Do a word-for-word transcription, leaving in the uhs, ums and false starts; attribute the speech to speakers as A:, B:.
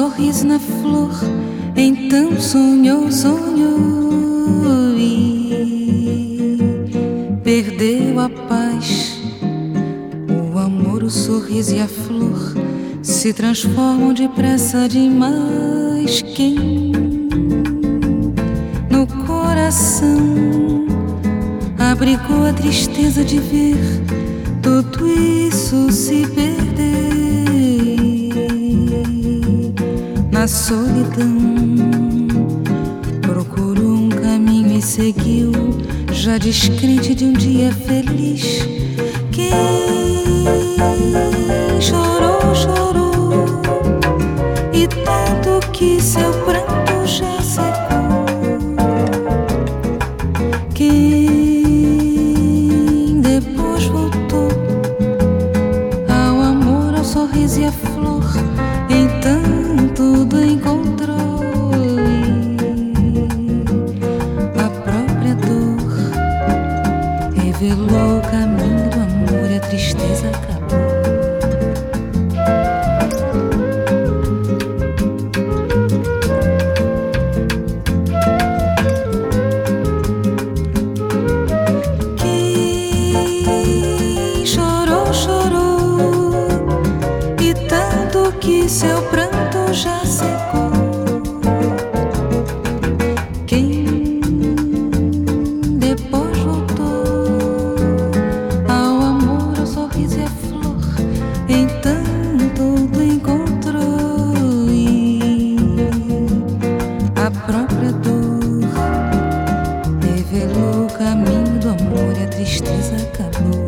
A: sorriso na flor, então sonhou, sonhou e perdeu a paz. O amor, o sorriso e a flor se transformam depressa demais. Quem no coração abrigou a tristeza de ver tudo isso se perder na solidão, procurou um caminho e seguiu, já descrente de um dia feliz. Quem chorou, chorou, e tanto que seu pranto já secou. Quem depois voltou ao amor, ao sorriso e à flor, então tudo encontrou e a própria dor revelou o caminho do amor e a tristeza acabou. Quem chorou, chorou, e tanto que seu pranto já secou. Quem depois voltou ao amor, ao sorriso e à flor, então tudo encontrou e a própria dor revelou o caminho do amor e a tristeza acabou.